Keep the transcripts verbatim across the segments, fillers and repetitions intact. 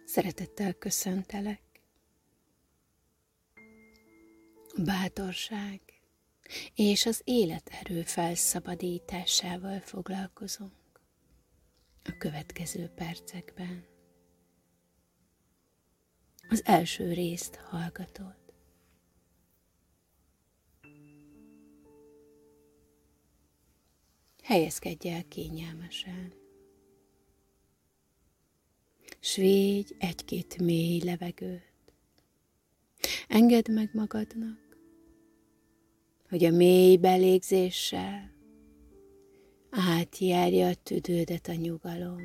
Szeretettel köszöntelek. A bátorság és az életerő felszabadításával foglalkozunk a következő percekben. Az első részt hallgatod. Helyezkedj el kényelmesen. S védj egy-két mély levegőt. Engedd meg magadnak, hogy a mély belégzéssel átjárja a tüdődet a nyugalom.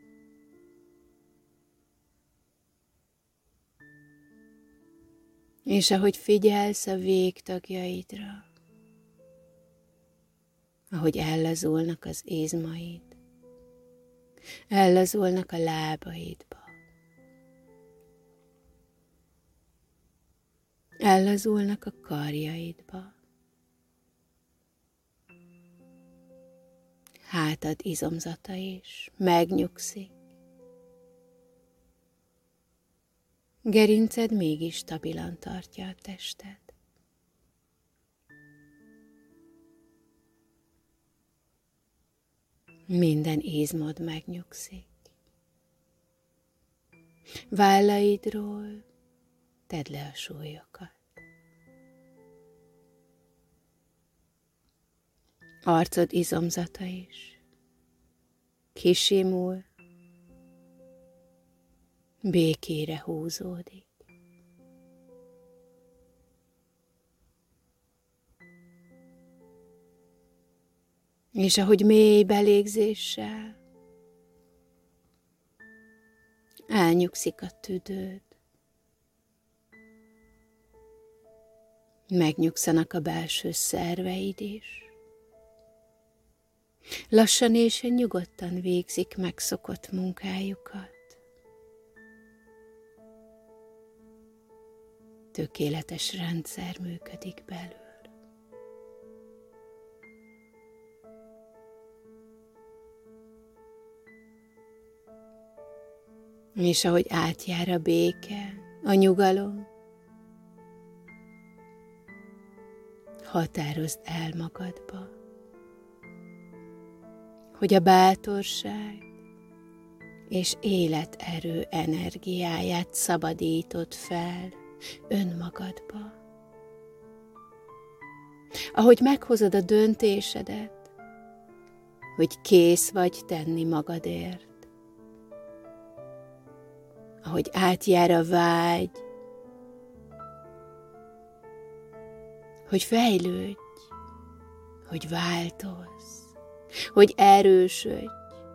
És ahogy figyelsz a végtagjaidra, ahogy ellazulnak az izmaid, ellazulnak a lábaidba, ellazulnak a karjaidba, hátad izomzata is megnyugszik, gerinced mégis stabilan tartja a tested. Minden izmod megnyugszik. Vállaidról tedd le a súlyokat. Arcod izomzata is kisimul, békére húzódik. És ahogy mély belégzéssel elnyugszik a tüdőd, megnyugszanak a belső szerveid is. Lassan és nyugodtan végzik megszokott munkájukat. Tökéletes rendszer működik belül. És ahogy átjár a béke, a nyugalom, határozd el magadba, hogy a bátorság és életerő energiáját szabadítod fel önmagadba. Ahogy meghozod a döntésedet, hogy kész vagy tenni magadért, ahogy átjár a vágy, hogy fejlődj, hogy változz, hogy erősödj,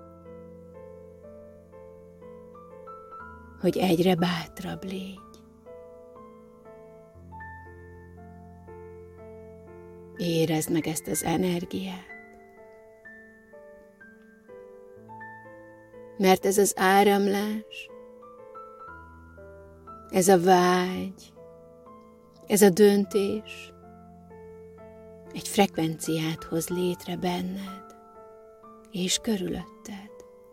hogy egyre bátrabb légy. Érezd meg ezt az energiát, mert ez az áramlás, ez a vágy, ez a döntés egy frekvenciát hoz létre benned és körülötted.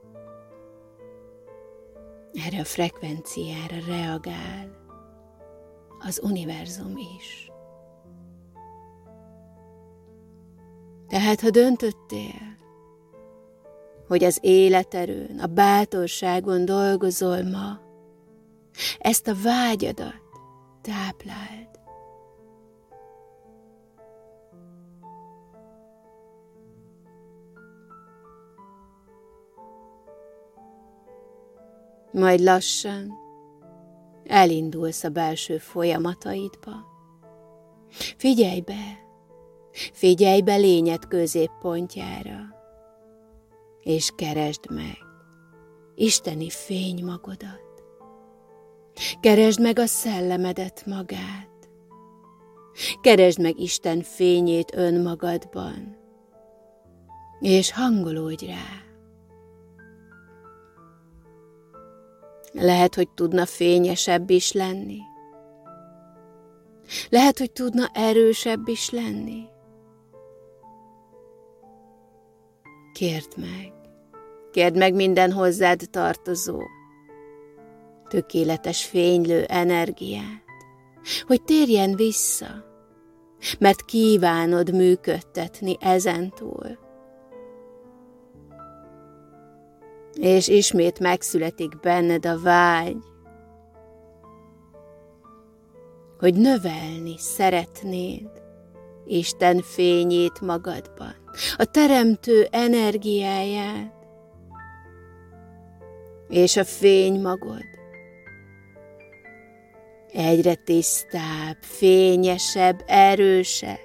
Erre a frekvenciára reagál az univerzum is. Tehát, ha döntöttél, hogy az életerőn, a bátorságon dolgozol ma, ezt a vágyadat tápláld. Majd lassan elindulsz a belső folyamataidba. Figyelj be, figyelj be lényed középpontjára, és keresd meg isteni fénymagodat. Keresd meg a szellemedet magát. Keresd meg Isten fényét önmagadban, és hangolódj rá. Lehet, hogy tudna fényesebb is lenni. Lehet, hogy tudna erősebb is lenni. Kérd meg, kérd meg minden hozzád tartozó, tökéletes fénylő energiát, hogy térjen vissza, mert kívánod működtetni ezentúl. És ismét megszületik benned a vágy, hogy növelni szeretnéd Isten fényét magadban, a teremtő energiáját, és a fény magod egyre tisztább, fényesebb, erősebb.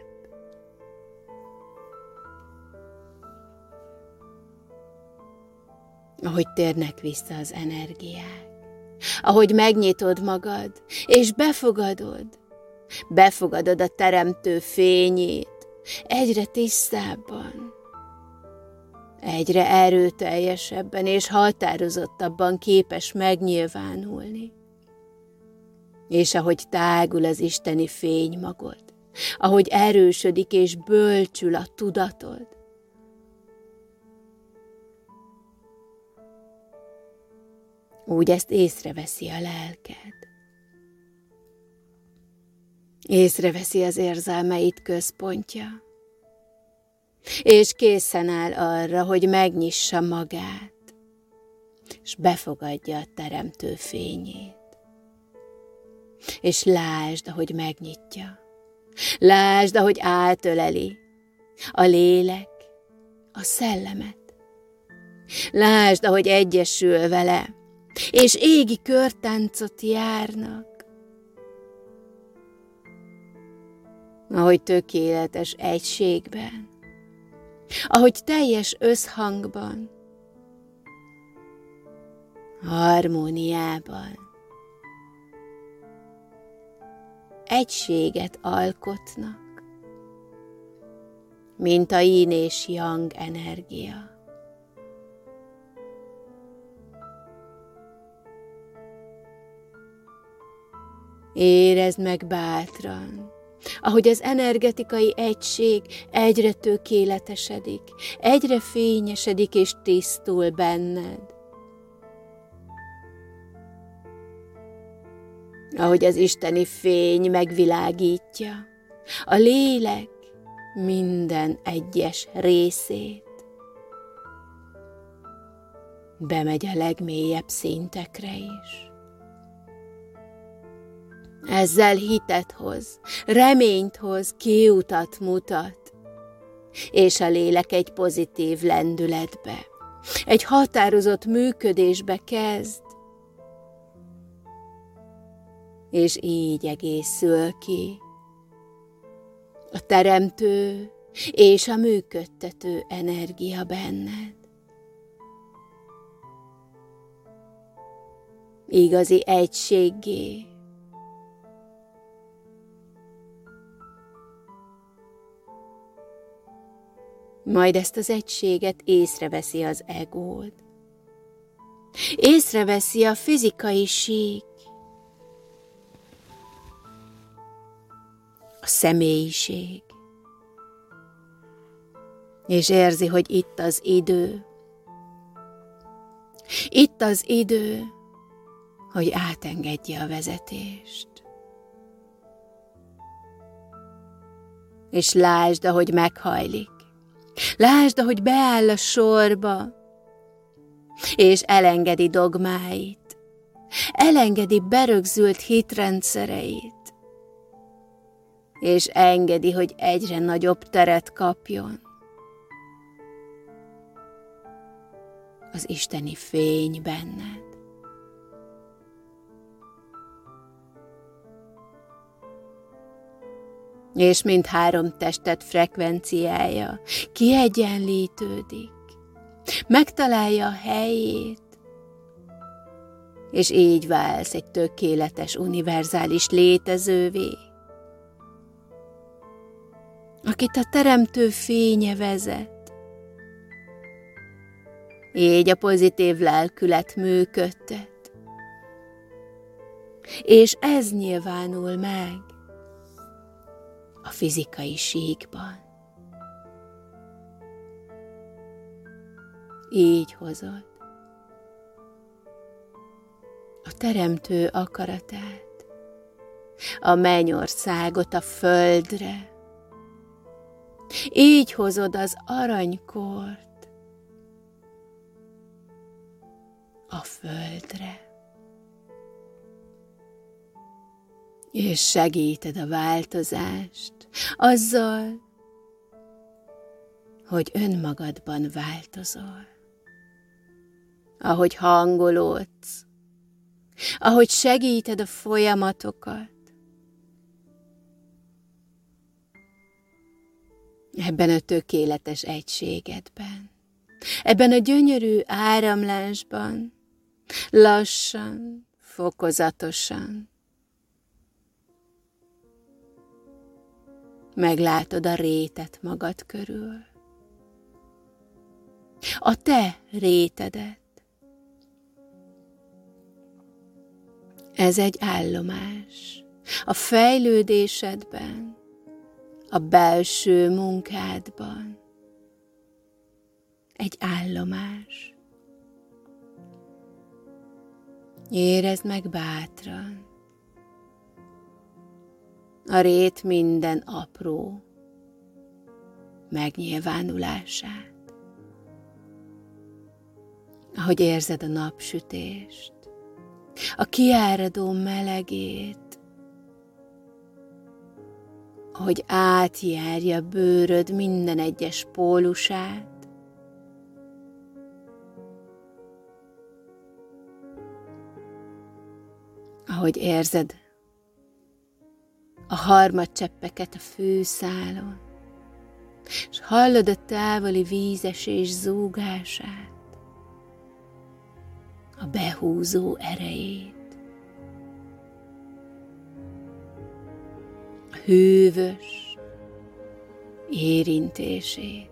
Ahogy térnek vissza az energiák, ahogy megnyitod magad, és befogadod, befogadod a teremtő fényét, egyre tisztábban, egyre erőteljesebben és határozottabban képes megnyilvánulni. És ahogy tágul az isteni fény magod, ahogy erősödik és bölcsül a tudatod, úgy ezt észreveszi a lelked. Észreveszi az érzelmeid központja, és készen áll arra, hogy megnyissa magát, és befogadja a teremtő fényét. És lásd, ahogy megnyitja. Lásd, ahogy átöleli a lélek, a szellemet. Lásd, ahogy egyesül vele, és égi körtáncot járnak. Ahogy tökéletes egységben, ahogy teljes összhangban, harmóniában egységet alkotnak, mint a yin és yang energia. Érezd meg bátran, ahogy az energetikai egység egyre tökéletesedik, egyre fényesedik és tisztul benned. Ahogy az isteni fény megvilágítja a lélek minden egyes részét. Bemegy a legmélyebb szintekre is. Ezzel hitet hoz, reményt hoz, kiutat mutat, és a lélek egy pozitív lendületbe, egy határozott működésbe kezd, és így egészül ki a teremtő és a működtető energia benned. Igazi egységgé. Majd ezt az egységet észreveszi az egód. Észreveszi a fizikai sík, a személyiség, és érzi, hogy itt az idő, itt az idő, hogy átengedje a vezetést. És lásd, ahogy meghajlik, lásd, ahogy beáll a sorba, és elengedi dogmáit, elengedi berögzült hitrendszereit, és engedi, hogy egyre nagyobb teret kapjon az isteni fény benned. És mindhárom tested frekvenciája kiegyenlítődik, megtalálja a helyét, és így válsz egy tökéletes, univerzális létezővé, akit a teremtő fénye vezet. Így a pozitív lelkület működtet, és ez nyilvánul meg a fizikai síkban. Így hozod a Teremtő akaratát, a mennyországot a földre. Így hozod az aranykort a földre. És segíted a változást azzal, hogy önmagadban változol. Ahogy hangolódsz, ahogy segíted a folyamatokat, ebben a tökéletes egységedben, ebben a gyönyörű áramlásban, lassan, fokozatosan, meglátod a rétet magad körül, a te rétedet. Ez egy állomás a fejlődésedben, a belső munkádban. Egy állomás. Érezd meg bátran a rét minden apró megnyilvánulását. Ahogy érzed a napsütést, a kiáradó melegét, ahogy átjárja bőröd minden egyes pólusát, ahogy érzed a harmadcseppeket a fűszálon, és hallod a távoli vízesés zúgását, a behúzó erejét, a hűvös érintését.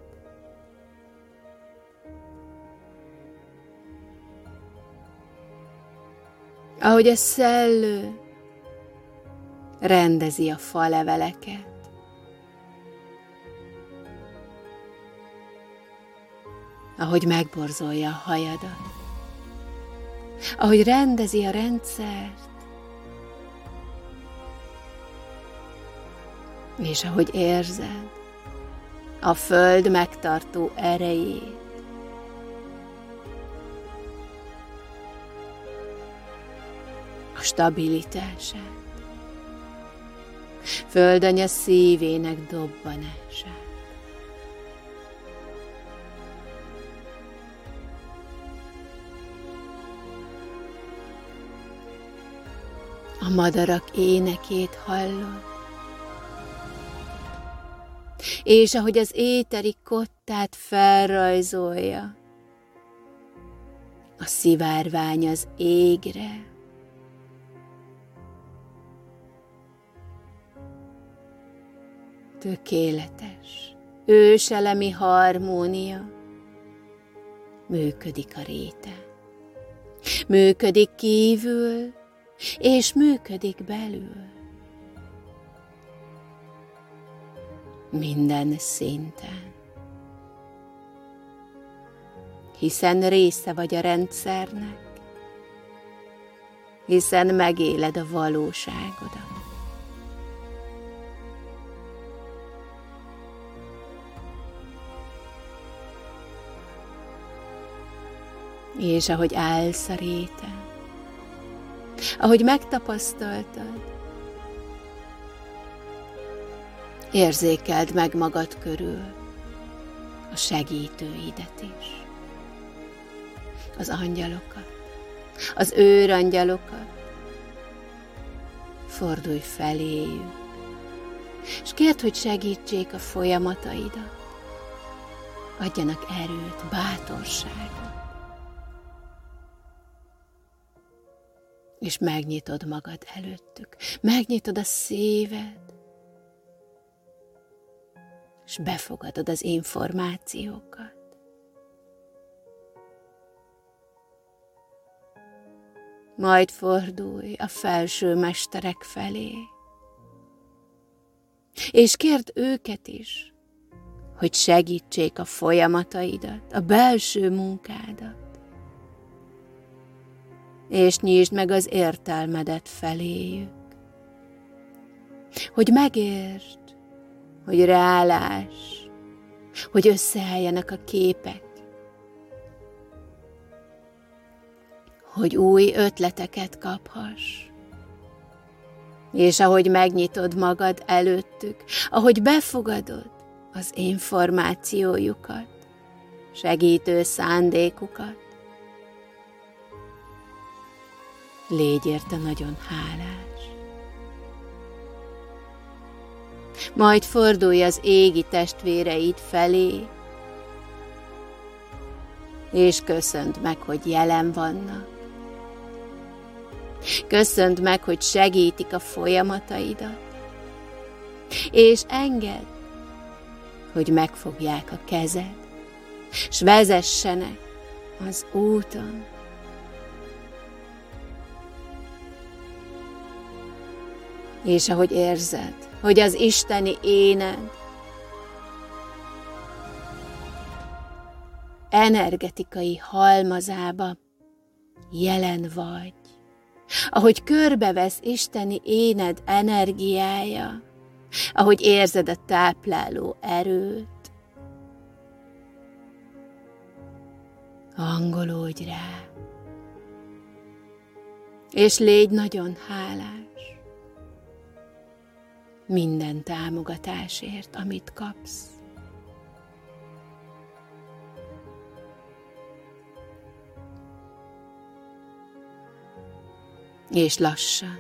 Ahogy a szellő rendezi a faleveleket, ahogy megborzolja a hajadat, ahogy rendezi a rendszert, és ahogy érzed a föld megtartó erejét, a stabilitását, Földanya szívének dobbanását. A madarak énekét hallod, és ahogy az éteri kottát felrajzolja, a szivárvány az égre, tökéletes, őselemi harmónia működik a réten. Működik kívül, és működik belül. Minden szinten. Hiszen része vagy a rendszernek, hiszen megéled a valóságodat. És ahogy állsz a réten, ahogy megtapasztaltad, érzékeld meg magad körül a segítőidet is, az angyalokat, az őrangyalokat. Fordulj feléjük, és kérd, hogy segítsék a folyamataidat, adjanak erőt, bátorságot. És megnyitod magad előttük, megnyitod a szíved, és befogadod az információkat. Majd fordulj a felső mesterek felé, és kérd őket is, hogy segítsék a folyamataidat, a belső munkádat. és nyisd meg az értelmedet feléjük. Hogy megértsd, hogy ráláss, hogy összeálljanak a képek, hogy új ötleteket kaphass. És ahogy megnyitod magad előttük, ahogy befogadod az információjukat, segítő szándékukat, légy érte nagyon hálás. Majd fordulj az égi testvéreid felé, és köszönd meg, hogy jelen vannak. Köszönd meg, hogy segítik a folyamataidat, és engedd, hogy megfogják a kezed, s vezessenek az úton. És ahogy érzed, hogy az isteni éned energetikai halmazába jelen vagy, ahogy körbevesz isteni éned energiája, ahogy érzed a tápláló erőt, hangolódj rá, és légy nagyon hálás minden támogatásért, amit kapsz. És lassan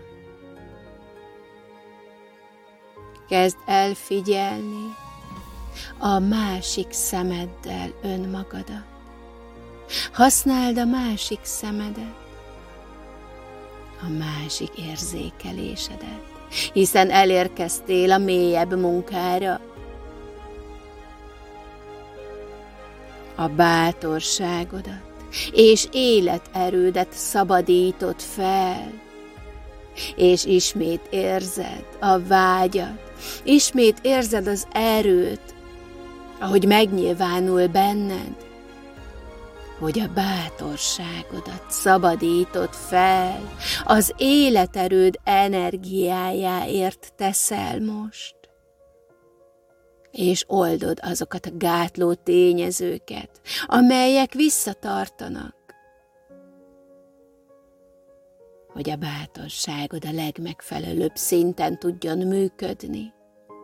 kezd el figyelni a másik szemeddel önmagadat. Használd a másik szemedet, a másik érzékelésedet, hiszen elérkeztél a mélyebb munkára. A bátorságodat és életerődet szabadítod fel, és ismét érzed a vágyat, ismét érzed az erőt, ahogy megnyilvánul benned, hogy a bátorságodat szabadítod fel, az életerőd energiájáért teszel most, és oldod azokat a gátló tényezőket, amelyek visszatartanak, hogy a bátorságod a legmegfelelőbb szinten tudjon működni.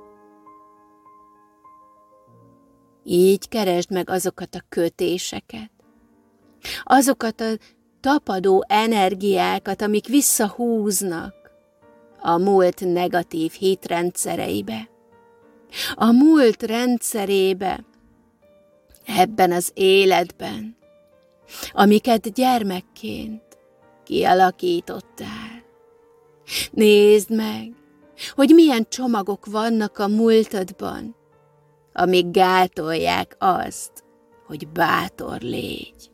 Így keresd meg azokat a kötéseket, azokat a tapadó energiákat, amik visszahúznak a múlt negatív hitrendszereibe, a múlt rendszerébe, ebben az életben, amiket gyermekként kialakítottál. Nézd meg, hogy milyen csomagok vannak a múltadban, amik gátolják azt, hogy bátor légy.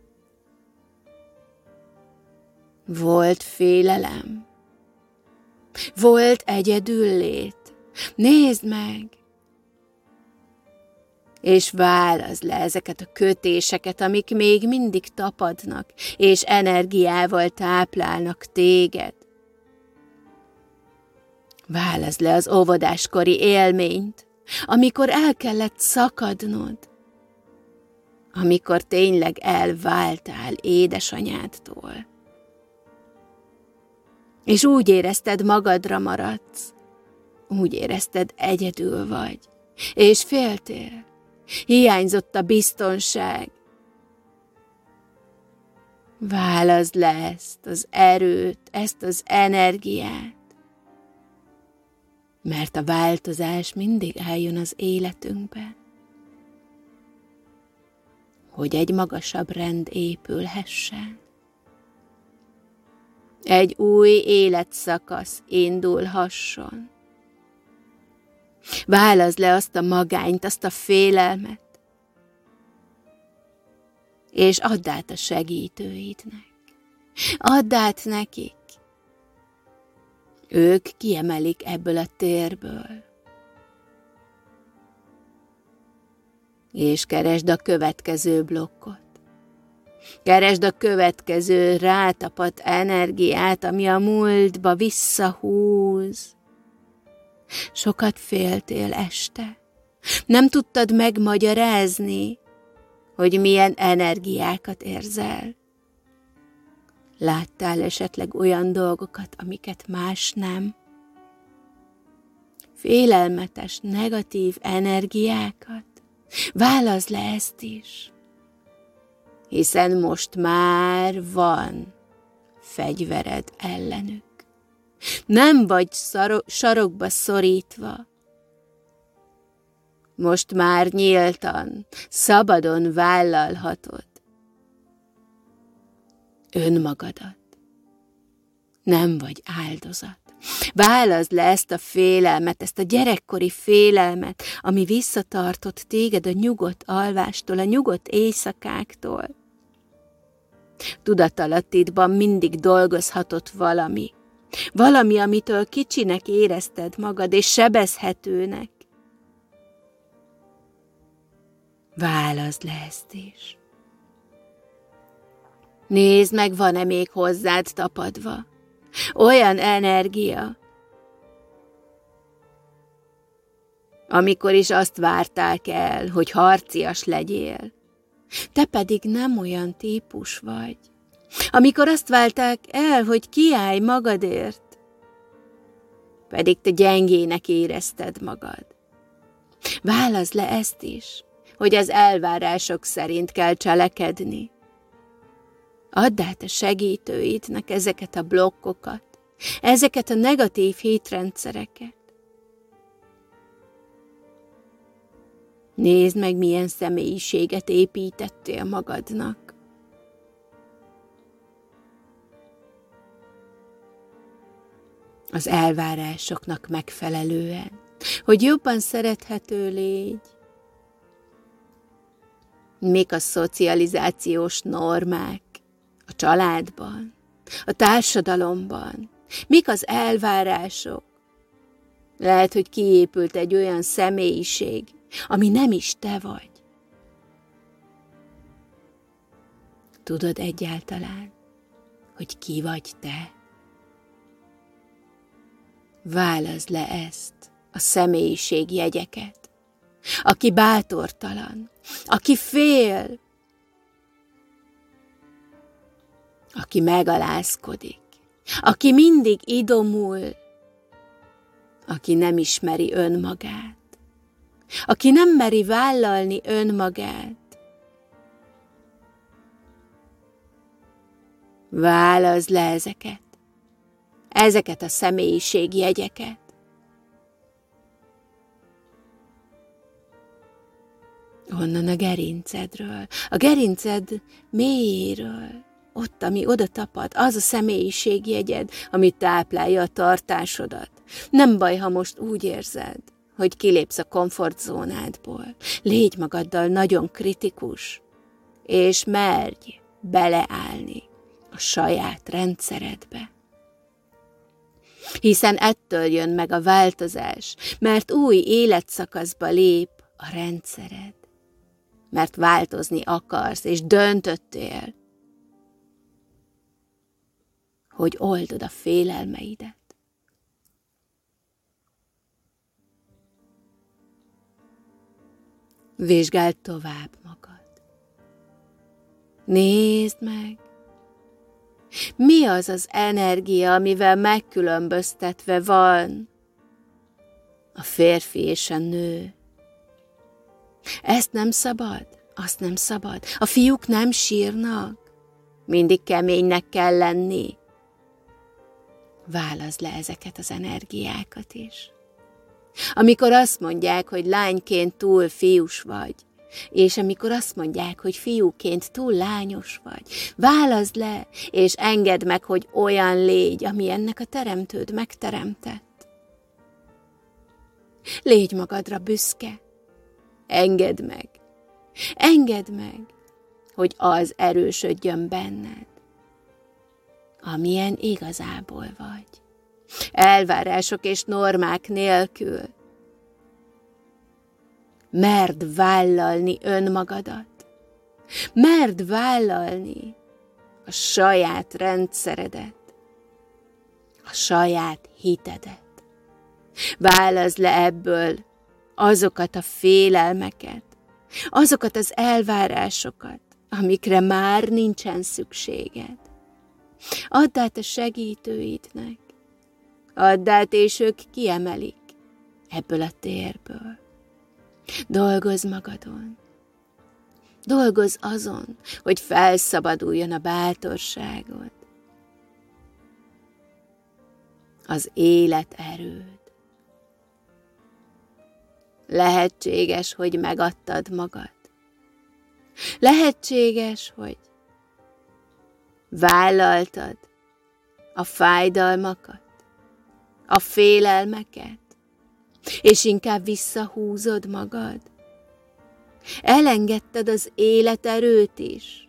Volt félelem, volt egyedüllét. Nézd meg, és válaszd le ezeket a kötéseket, amik még mindig tapadnak, és energiával táplálnak téged. Válaszd le az óvodáskori élményt, amikor el kellett szakadnod, amikor tényleg elváltál édesanyádtól, és úgy érezted, magadra maradsz, úgy érezted, egyedül vagy, és féltél, hiányzott a biztonság. Válaszd le ezt az erőt, ezt az energiát, mert a változás mindig eljön az életünkbe, hogy egy magasabb rend épülhessen. Egy új életszakasz indulhasson. Válaszd le azt a magányt, azt a félelmet, és add át a segítőidnek. Add át nekik. Ők kiemelik ebből a térből. És keresd a következő blokkot. Keresd a következő rátapadt energiát, ami a múltba visszahúz. Sokat féltél este. Nem tudtad megmagyarázni, hogy milyen energiákat érzel. Láttál esetleg olyan dolgokat, amiket más nem? Félelmetes, negatív energiákat? Válaszd le ezt is, hiszen most már van fegyvered ellenük. Nem vagy szaro- sarokba szorítva. Most már nyíltan, szabadon vállalhatod önmagadat. Nem vagy áldozat. Válaszd le ezt a félelmet, ezt a gyerekkori félelmet, ami visszatartott téged a nyugodt alvástól, a nyugodt éjszakáktól. Tudatalattidban mindig dolgozhatott valami. Valami, amitől kicsinek érezted magad, és sebezhetőnek. Válaszd le ezt is. Nézd meg, van-e még hozzád tapadva olyan energia, amikor is azt várták el, hogy harcias legyél. Te pedig nem olyan típus vagy. Amikor azt várták el, hogy kiállj magadért, pedig te gyengének érezted magad. Válaszd le ezt is, hogy az elvárások szerint kell cselekedni. Add át a segítőidnek ezeket a blokkokat, ezeket a negatív hitrendszereket. Nézd meg, milyen személyiséget építettél magadnak. Az elvárásoknak megfelelően, hogy jobban szerethető légy. Mik a szocializációs normák a családban, a társadalomban? Mik az elvárások? Lehet, hogy kiépült egy olyan személyiség, ami nem is te vagy. Tudod egyáltalán, hogy ki vagy te? Válaszd le ezt, a személyiségjegyeket. Aki bátortalan, aki fél, aki megalázkodik, aki mindig idomul, aki nem ismeri önmagát, aki nem meri vállalni önmagát. Válaszd le ezeket, ezeket a személyiségjegyeket. Onnan a gerincedről, a gerinced mélyéről, ott, ami oda tapad, az a személyiségjegyed, ami táplálja a tartásodat. Nem baj, ha most úgy érzed, hogy kilépsz a komfortzónádból. Légy magaddal nagyon kritikus, és merj beleállni a saját rendszeredbe. Hiszen ettől jön meg a változás, mert új életszakaszba lép a rendszered. Mert változni akarsz, és döntöttél, hogy oldod a félelmeidet. Vizsgáld tovább magad. Nézd meg, mi az az energia, amivel megkülönböztetve van a férfi és a nő. Ezt nem szabad, azt nem szabad. A fiúk nem sírnak, mindig keménynek kell lenni. Válaszd le ezeket az energiákat is. Amikor azt mondják, hogy lányként túl fiús vagy, és amikor azt mondják, hogy fiúként túl lányos vagy, válaszd le, és engedd meg, hogy olyan légy, ami ennek a teremtőd megteremtett. Légy magadra büszke. Engedd meg, engedd meg, hogy az erősödjön benned, amilyen igazából vagy. Elvárások és normák nélkül. Merd vállalni önmagadat. Merd vállalni a saját rendszeredet, a saját hitedet. Válaszd le ebből azokat a félelmeket, azokat az elvárásokat, amikre már nincsen szükséged. Add át a segítőidnek, add át, és ők kiemelik ebből a térből. Dolgozz magadon, dolgozz azon, hogy felszabaduljon a bátorságod, az életerőd. Lehetséges, hogy megadtad magad. Lehetséges, hogy vállaltad a fájdalmakat, a félelmeket, és inkább visszahúzod magad. Elengedted az életerőt is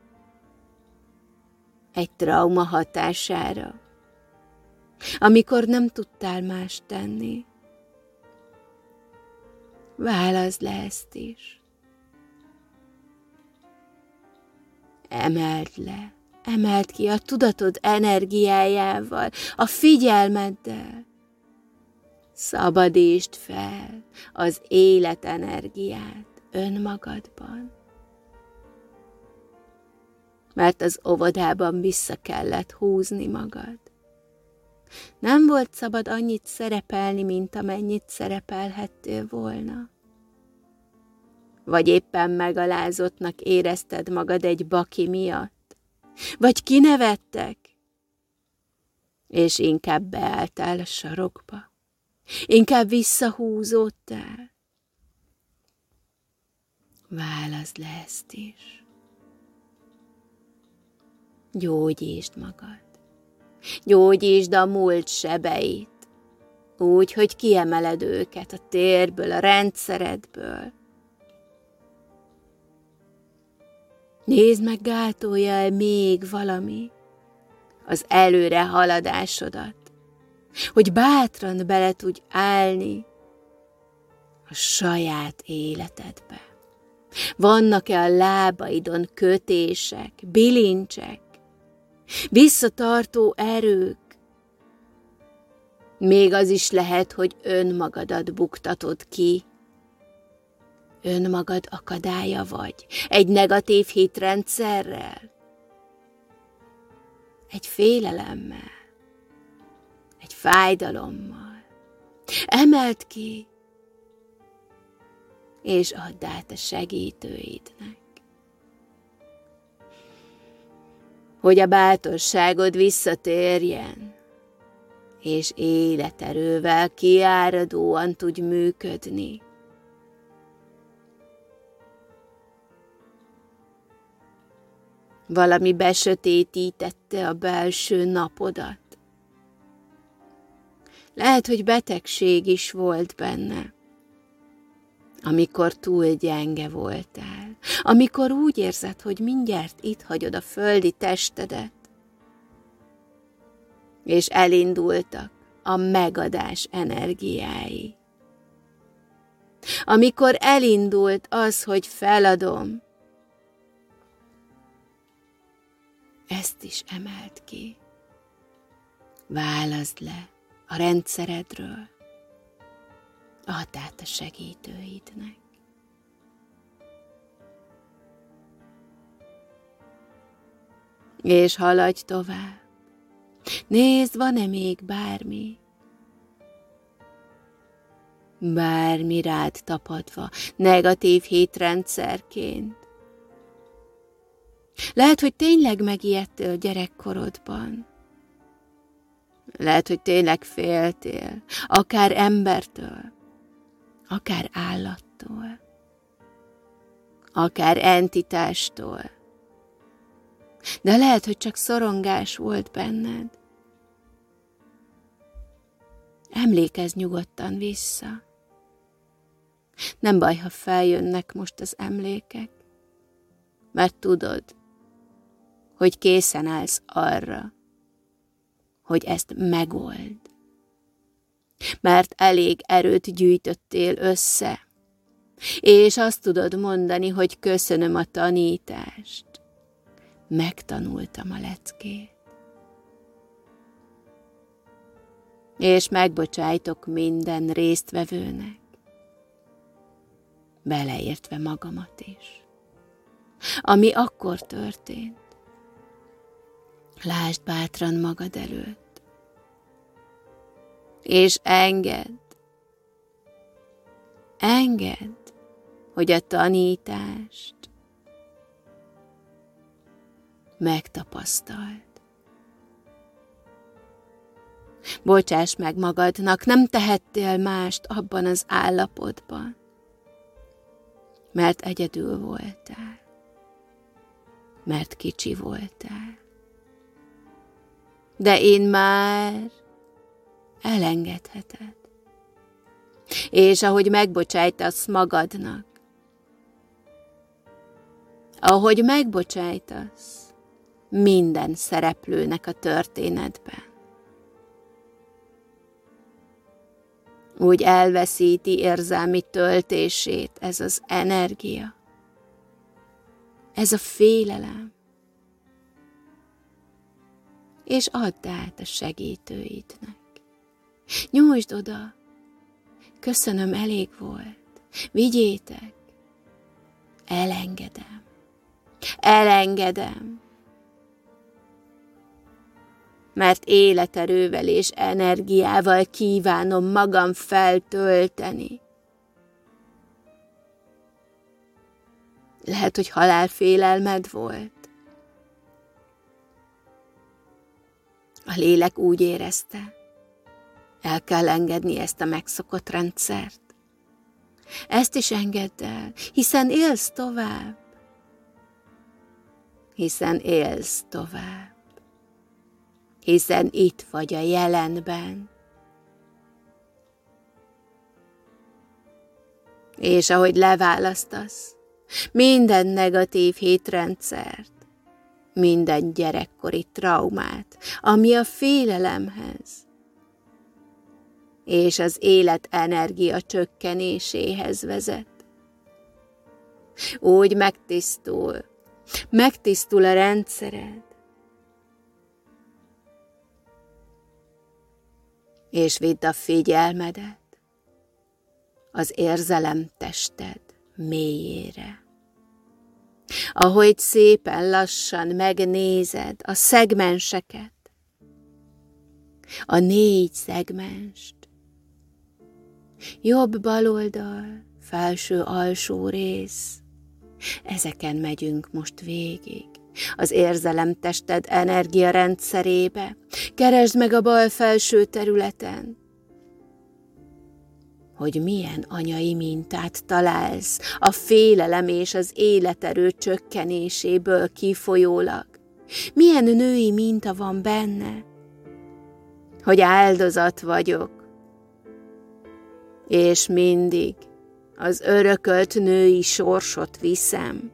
egy trauma hatására, amikor nem tudtál más tenni. Válaszd le ezt is. Emeld le, emeld ki a tudatod energiájával, a figyelmeddel. Szabadítsd fel az életenergiát önmagadban. Mert az óvodában vissza kellett húzni magad. Nem volt szabad annyit szerepelni, mint amennyit szerepelhettél volna. Vagy éppen megalázottnak érezted magad egy baki miatt, vagy kinevettek, és inkább beálltál a sarokba, inkább visszahúzódtál. Válaszd le ezt is. Gyógyítsd magad. Gyógyítsd a múlt sebeit, úgy, hogy kiemeled őket a térből, a rendszeredből. Nézd meg, gátolja-e még valami az előre haladásodat, hogy bátran bele tudj állni a saját életedbe. Vannak-e a lábaidon kötések, bilincsek, visszatartó erők? Még az is lehet, hogy önmagadat buktatod ki. Önmagad akadálya vagy egy negatív hitrendszerrel, egy félelemmel, egy fájdalommal. Emeld ki, és add át a segítőidnek, hogy a bátorságod visszatérjen, és életerővel kiáradóan tudj működni. Valami besötétítette a belső napodat. Lehet, hogy betegség is volt benne, amikor túl gyenge voltál, amikor úgy érzed, hogy mindjárt itt hagyod a földi testedet, és elindultak a megadás energiái. Amikor elindult az, hogy feladom, ezt is emeld ki. Válaszd le a rendszeredről, add át a segítőidnek. És haladj tovább. Nézd, van-e még bármi, bármi rád tapadva, negatív hétrendszerként. Lehet, hogy tényleg megijedtél gyerekkorodban. Lehet, hogy tényleg féltél, akár embertől, akár állattól, akár entitástól. De lehet, hogy csak szorongás volt benned. Emlékezz nyugodtan vissza. Nem baj, ha feljönnek most az emlékek, mert tudod, hogy készen állsz arra, hogy ezt megold. Mert elég erőt gyűjtöttél össze és azt tudod mondani, hogy köszönöm a tanítást. Megtanultam a leckét. És megbocsájtok minden résztvevőnek, beleértve magamat is. Ami akkor történt, lásd bátran magad előtt, és engedd, engedd, hogy a tanítást megtapasztald. Bocsáss meg magadnak, nem tehettél mást abban az állapotban, mert egyedül voltál, mert kicsi voltál. De én már elengedheted. És ahogy megbocsájtasz magadnak, ahogy megbocsájtasz minden szereplőnek a történetben, úgy elveszíti érzelmi töltését ez az energia, ez a félelem, és add át a segítőidnek. Nyújtsd oda, köszönöm, elég volt, vigyétek, elengedem, elengedem, mert életerővel és energiával kívánom magam feltölteni. Lehet, hogy halálfélelmed volt. A lélek úgy érezte, el kell engedni ezt a megszokott rendszert. Ezt is engedd el, hiszen élsz tovább. Hiszen élsz tovább. Hiszen itt vagy a jelenben. És ahogy leválasztasz minden negatív hitrendszert, minden gyerekkori traumát, ami a félelemhez és az élet energia csökkenéséhez vezet, úgy megtisztul, megtisztul a rendszered, és vidd a figyelmedet az érzelemtested mélyére. Ahogy szépen lassan megnézed a szegmenseket, a négy szegmenst, jobb, bal oldal, felső, alsó rész, ezeken megyünk most végig. Az érzelemtested energiarendszerébe, keresd meg a bal felső területen, hogy milyen anyai mintát találsz a félelem és az életerő csökkenéséből kifolyólag. Milyen női minta van benne, hogy áldozat vagyok, és mindig az örökölt női sorsot viszem.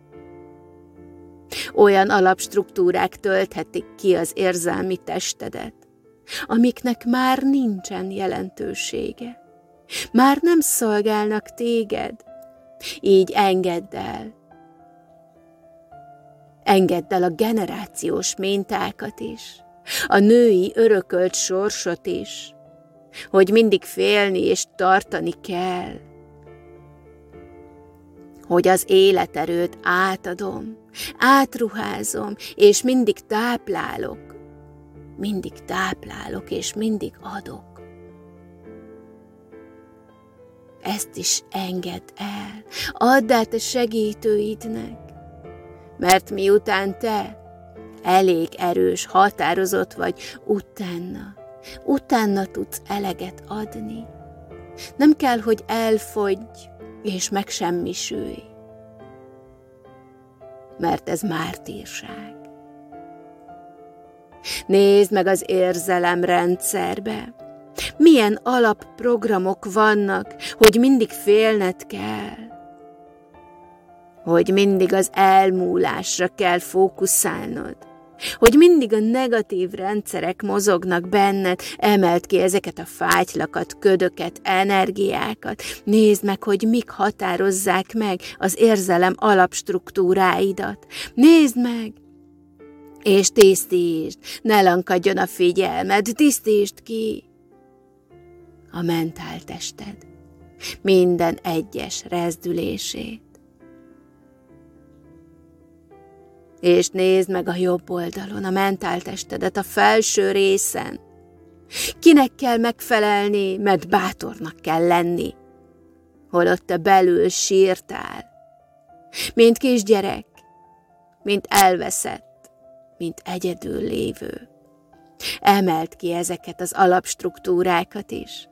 Olyan alapstruktúrák tölthetik ki az érzelmi testedet, amiknek már nincsen jelentősége. Már nem szolgálnak téged, így engedd el. Engedd el a generációs mintákat is, a női örökölt sorsot is, hogy mindig félni és tartani kell, hogy az életerőt átadom, átruházom, és mindig táplálok, mindig táplálok, és mindig adok. Ezt is engedd el, add át a segítőidnek, mert miután te elég erős, határozott vagy, utána, utána tudsz eleget adni. Nem kell, hogy elfogyj és megsemmisülj, mert ez mártírság. Nézd meg az érzelemrendszerbe, milyen alapprogramok vannak, hogy mindig félned kell, hogy mindig az elmúlásra kell fókuszálnod, hogy mindig a negatív rendszerek mozognak benned, emeld ki ezeket a fátylakat, ködöket, energiákat, nézd meg, hogy mik határozzák meg az érzelem alapstruktúráidat, nézd meg, és tisztítsd, ne lankadjon a figyelmed, tisztítsd ki a mentáltested minden egyes rezdülését. És nézd meg a jobb oldalon a mentáltestedet, a felső részen. Kinek kell megfelelni, mert bátornak kell lenni, holott te belül sírtál, mint kisgyerek, mint elveszett, mint egyedül lévő. Emeld ki ezeket az alapstruktúrákat is.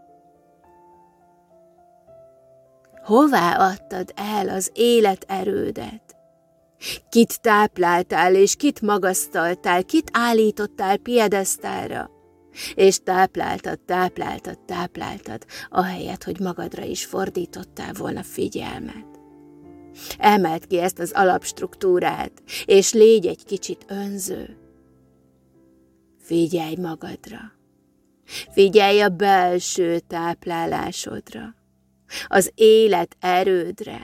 Hová adtad el az életerődet? Kit tápláltál, és kit magasztaltál, kit állítottál piedesztálra, és tápláltad, tápláltad, tápláltad, ahelyett, hogy magadra is fordítottál volna figyelmet. Emeld ki ezt az alapstruktúrát, és légy egy kicsit önző. Figyelj magadra, figyelj a belső táplálásodra, az élet erődre,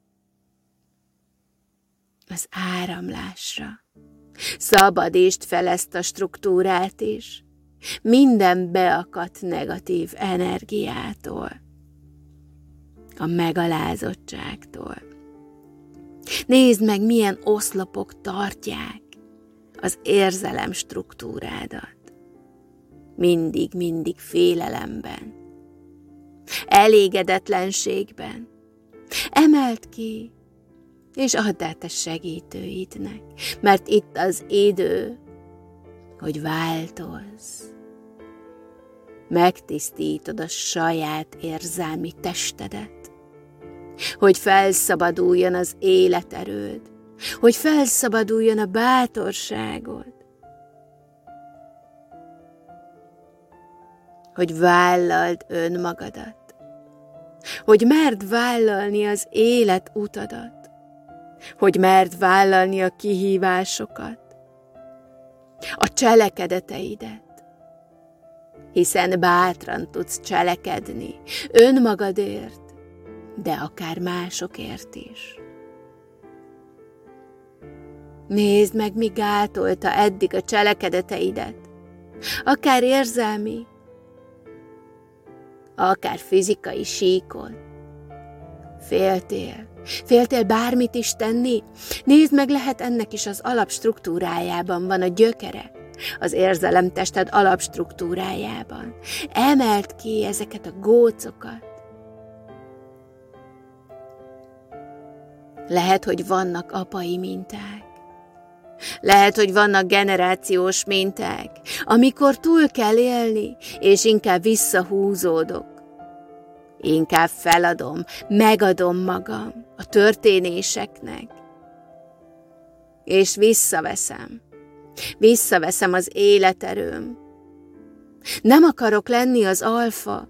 az áramlásra. Szabadítsd fel ezt a struktúrát is, minden beakadt negatív energiától, a megalázottságtól. Nézd meg, milyen oszlopok tartják az érzelem struktúrádat. Mindig, mindig félelemben, elégedetlenségben. Emeld ki, és add át a segítőidnek, mert itt az idő, hogy változz. Megtisztítod a saját érzelmi testedet, hogy felszabaduljon az életerőd, hogy felszabaduljon a bátorságod, hogy vállald önmagadat, hogy merd vállalni az élet utadat, hogy merd vállalni a kihívásokat, a cselekedeteidet, hiszen bátran tudsz cselekedni önmagadért, de akár másokért is. Nézd meg, mi gátolta eddig a cselekedeteidet, akár érzelmi, akár fizikai síkon. Féltél, féltél bármit is tenni? Nézd meg, lehet ennek is az alapstruktúrájában van a gyökere, az érzelemtested alapstruktúrájában. Emeld ki ezeket a gócokat. Lehet, hogy vannak apai minták. Lehet, hogy vannak generációs minták, amikor túl kell élni, és inkább visszahúzódok. Inkább feladom, megadom magam a történéseknek, és visszaveszem. Visszaveszem az életerőm. Nem akarok lenni az alfa.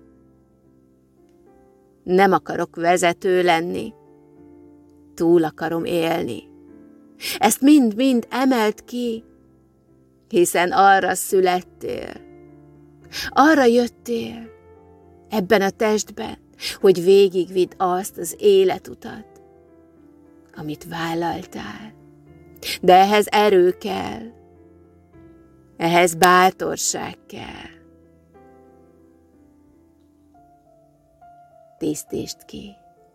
Nem akarok vezető lenni. Túl akarom élni. Ezt mind-mind emeld ki, hiszen arra születtél. Arra jöttél ebben a testben, hogy végigvidd azt az életutat, amit vállaltál. De ehhez erő kell. Ehhez bátorság kell. Tisztítsd ki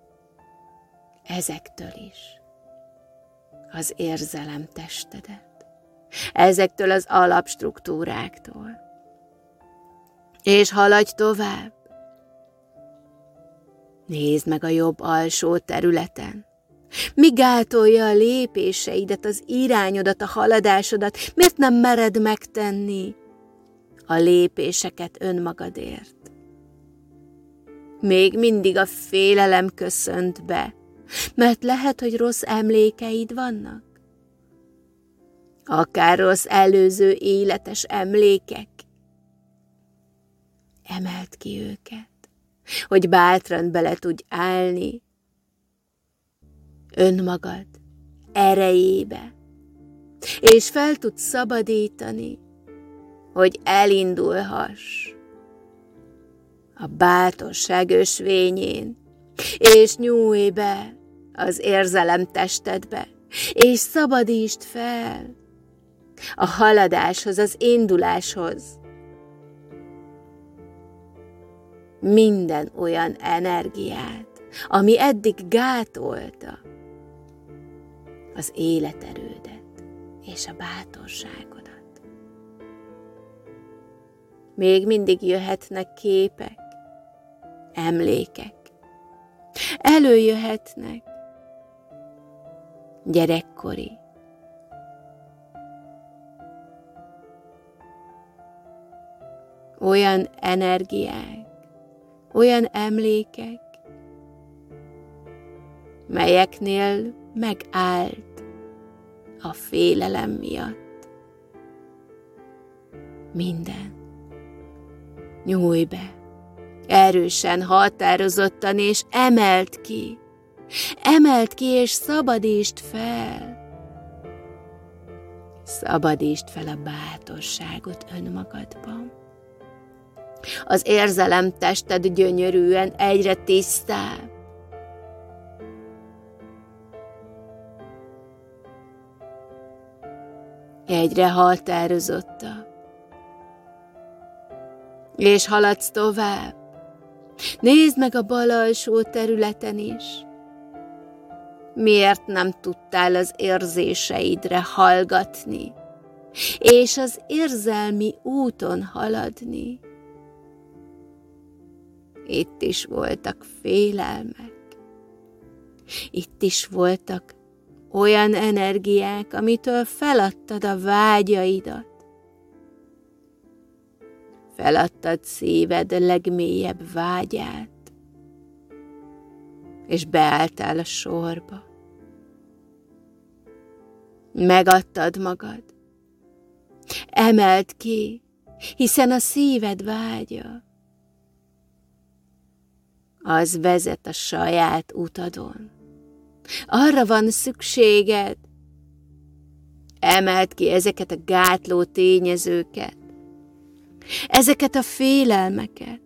ezektől is az érzelem testedet, ezektől az alapstruktúráktól, és haladj tovább. Nézd meg a jobb alsó területen. Mi gátolja a lépéseidet, az irányodat, a haladásodat? Miért nem mered megtenni a lépéseket önmagadért? Még mindig a félelem köszönt be, mert lehet, hogy rossz emlékeid vannak. Akár rossz előző életes emlékek. Emeld ki őket, hogy bátran bele tudj állni önmagad erejébe, és fel tudsz szabadítani, hogy elindulhass a bátorság ösvényén, és nyújj be az érzelem testedbe, és szabadítsd fel a haladáshoz, az induláshoz minden olyan energiát, ami eddig gátolta az életerődet és a bátorságodat. Még mindig jöhetnek képek, emlékek, előjöhetnek gyerekkori, olyan energiák, olyan emlékek, melyeknél megállt a félelem miatt minden. Nyújj be, erősen, határozottan, és emeld ki, emeld ki, és szabadítsd fel. Szabadítsd fel a bátorságot önmagadban. Az érzelem tested gyönyörűen egyre tisztább. Egyre határozottabb. És haladsz tovább. Nézd meg a bal alsó területen is. Miért nem tudtál az érzéseidre hallgatni, és az érzelmi úton haladni? Itt is voltak félelmek. Itt is voltak olyan energiák, amitől feladtad a vágyaidat. Feladtad szíved legmélyebb vágyát, és beálltál a sorba. Megadtad magad. Emeld ki, hiszen a szíved vágya. Az vezet a saját utadon. Arra van szükséged. Emeld ki ezeket a gátló tényezőket, ezeket a félelmeket.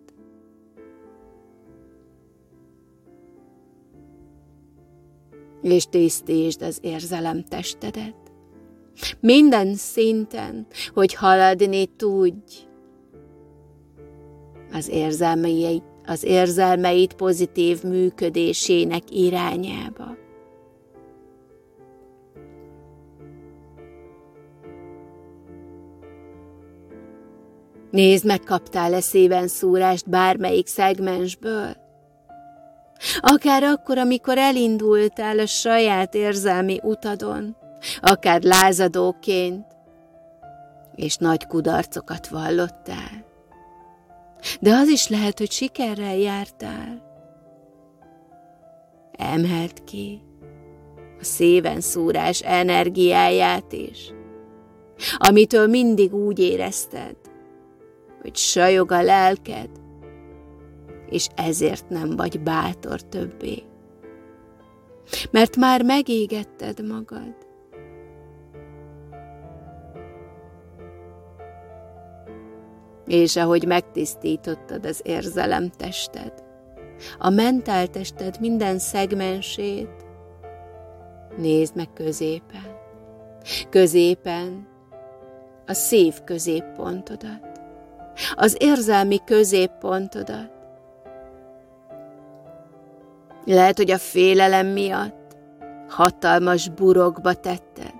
És tisztítsd az érzelemtestedet. Minden szinten, hogy haladni tudj az érzelmeid, az érzelmeid pozitív működésének irányába. Nézd meg, kaptál-e szíven szúrást bármelyik szegmensből? Akár akkor, amikor elindultál a saját érzelmi utadon, akár lázadóként, és nagy kudarcokat vallottál. De az is lehet, hogy sikerrel jártál. Emeld ki a szíven szúrás energiáját is, amitől mindig úgy érezted, hogy sajog a lelked, és ezért nem vagy bátor többé. Mert már megégetted magad. És ahogy megtisztítottad az érzelemtested, a mentáltested minden szegmensét, nézd meg középen. Középen a szív középpontodat, az érzelmi középpontodat. Lehet, hogy a félelem miatt hatalmas burokba tetted.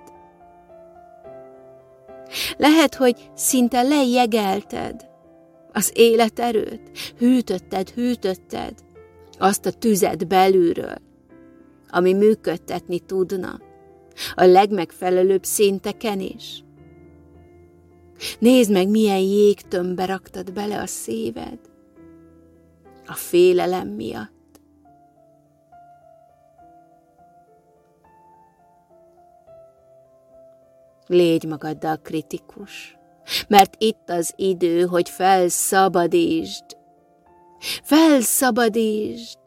Lehet, hogy szinte lejegelted az életerőt, hűtötted, hűtötted azt a tüzet belülről, ami működtetni tudna a legmegfelelőbb szinteken is. Nézd meg, milyen jégtömbbe raktad bele a szíved a félelem miatt. Légy magaddal kritikus, mert itt az idő, hogy felszabadítsd, felszabadítsd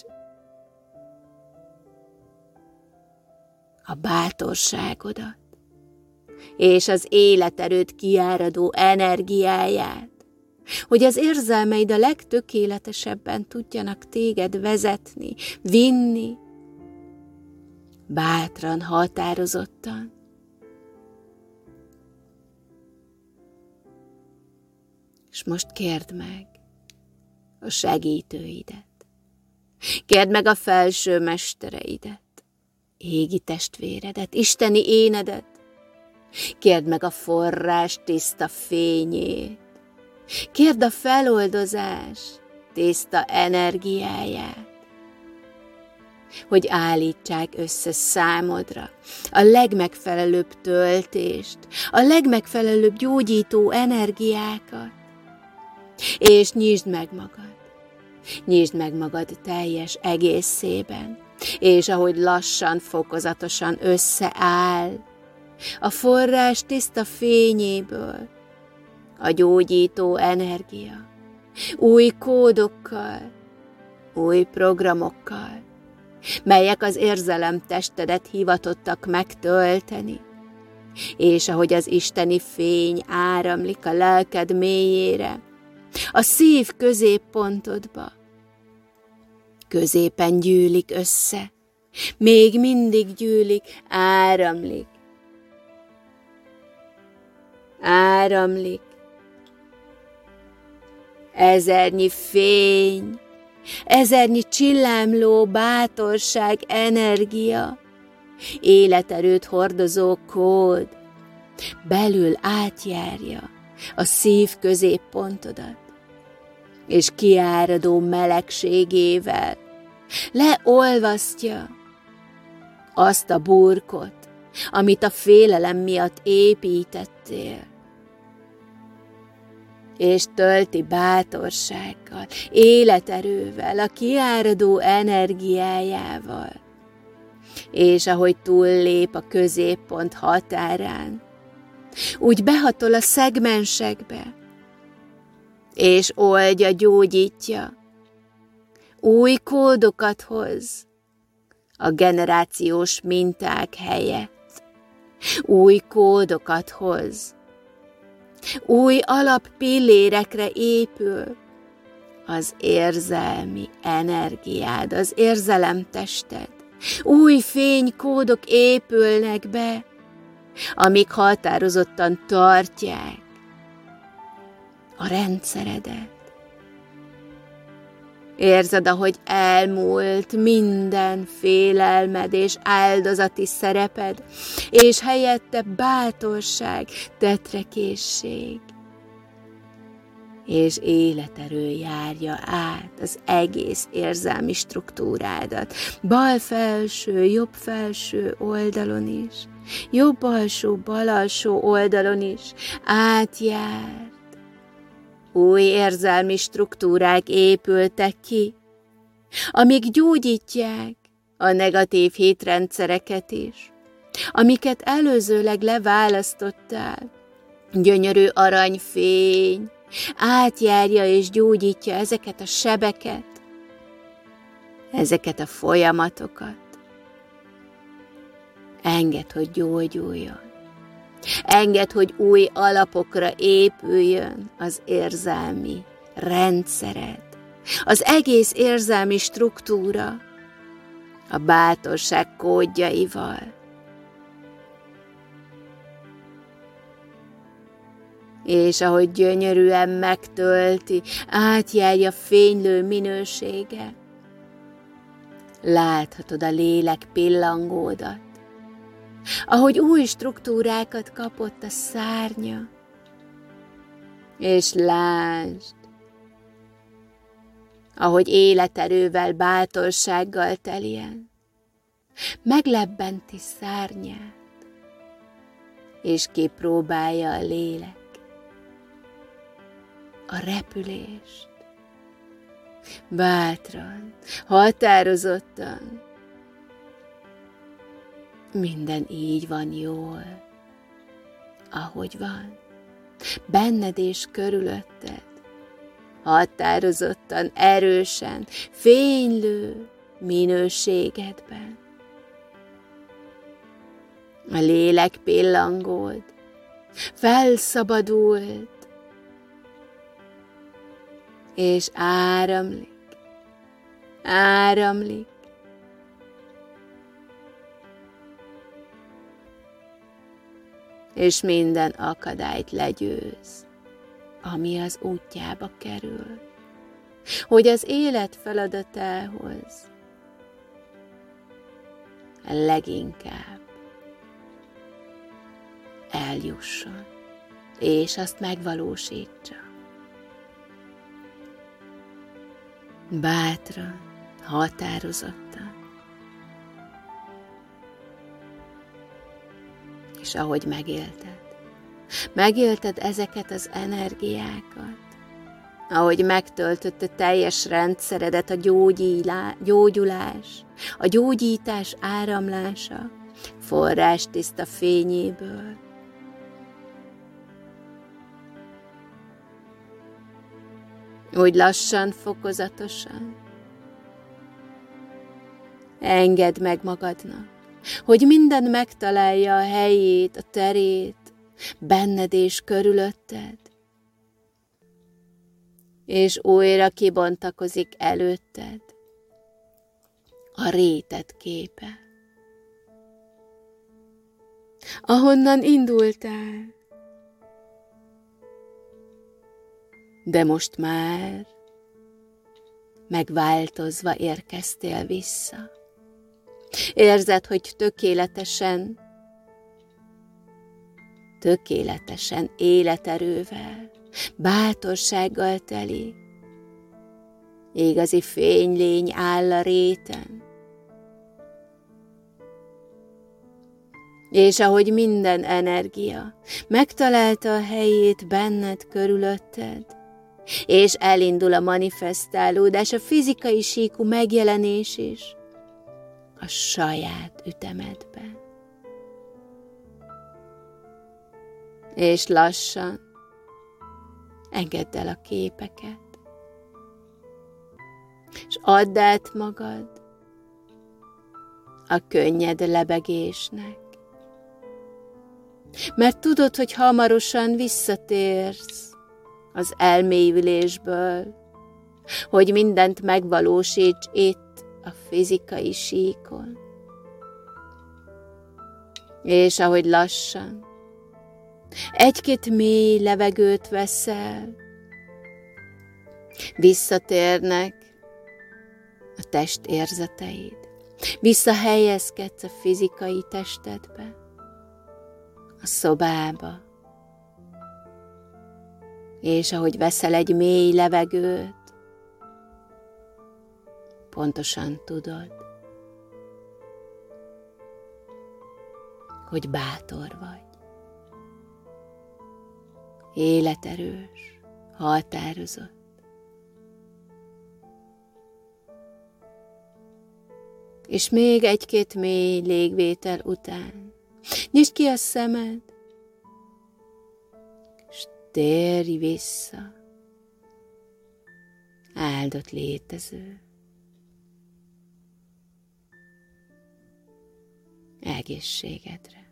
a bátorságodat, és az életerőt kiáradó energiáját, hogy az érzelmeid a legtökéletesebben tudjanak téged vezetni, vinni, bátran, határozottan. És most kérd meg a segítőidet, kérd meg a felső mestereidet, égi testvéredet, isteni énedet, kérd meg a forrás tiszta fényét, kérd a feloldozás tiszta energiáját, hogy állítsák össze számodra a legmegfelelőbb töltést, a legmegfelelőbb gyógyító energiákat, és nyisd meg magad, nyisd meg magad teljes egészében, és ahogy lassan, fokozatosan összeáll a forrás tiszta fényéből a gyógyító energia, új kódokkal, új programokkal, melyek az érzelemtestedet hivatottak megtölteni, és ahogy az isteni fény áramlik a lelked mélyére, a szív középpontodba, középen gyűlik össze, még mindig gyűlik, áramlik, áramlik, ezernyi fény, ezernyi csillámló bátorság, energia, életerőt hordozó kód belül átjárja a szív középpontodat, és kiáradó melegségével leolvasztja azt a burkot, amit a félelem miatt építettél, és tölti bátorsággal, életerővel, a kiáradó energiájával, és ahogy túllép a középpont határán, úgy behatol a szegmensekbe, és oldja, gyógyítja, új kódokat hoz a generációs minták helyett, új kódokat hoz, új alappillérekre épül az érzelmi energiád, az érzelemtested, új fénykódok épülnek be, amik határozottan tartják a rendszeredet. Érzed, ahogy elmúlt minden félelmed és áldozati szereped, és helyette bátorság, tetrekészség és életerő járja át az egész érzelmi struktúrádat, bal felső, jobb felső oldalon is, jobb alsó, bal alsó oldalon is átjárt. Új érzelmi struktúrák épültek ki, amik gyógyítják a negatív hitrendszereket is, amiket előzőleg leválasztottál. Gyönyörű aranyfény átjárja és gyógyítja ezeket a sebeket, ezeket a folyamatokat. Engedd, hogy gyógyuljon. Engedd, hogy új alapokra épüljön az érzelmi rendszered, az egész érzelmi struktúra a bátorság kódjaival. És ahogy gyönyörűen megtölti, átjárja fénylő minősége, láthatod a lélek pillangódat, ahogy új struktúrákat kapott a szárnya, és lásd, ahogy életerővel, bátorsággal teljen, meglebbenti szárnyát, és kipróbálja a lélek a repülést. Bátran, határozottan, minden így van jól, ahogy van, benned és körülötted, határozottan, erősen, fénylő minőségedben. A lélek pillangód felszabadult, és áramlik, áramlik, és minden akadályt legyőz, ami az útjába kerül, hogy az élet feladatához leginkább eljusson, és azt megvalósítsa. Bátran, határozottan, és ahogy megélted, megélted ezeket az energiákat, ahogy megtöltötte teljes rendszeredet a gyógyílá, gyógyulás, a gyógyítás áramlása, forrás tiszta fényéből. Úgy lassan, fokozatosan engedd meg magadnak, hogy minden megtalálja a helyét, a terét, benned és körülötted, és újra kibontakozik előtted a réted képe. Ahonnan indultál, de most már megváltozva érkeztél vissza. Érzed, hogy tökéletesen, tökéletesen életerővel, bátorsággal teli, igazi fénylény áll a réten. És ahogy minden energia megtalálta a helyét benned, körülötted, és elindul a manifestálódás, a fizikai síkú megjelenés is a saját ütemedben. És lassan engedd el a képeket, és add át magad a könnyed lebegésnek, mert tudod, hogy hamarosan visszatérsz az elmélyülésből, hogy mindent megvalósíts itt a fizikai síkon. És ahogy lassan egy-két mély levegőt veszel, visszatérnek a test érzeteid, visszahelyezkedsz a fizikai testedbe, a szobába, és ahogy veszel egy mély levegőt, pontosan tudod, hogy bátor vagy, életerős, határozott. És még egy-két mély légvétel után nyisd ki a szemed, és térj vissza, áldott létező, egészségedre.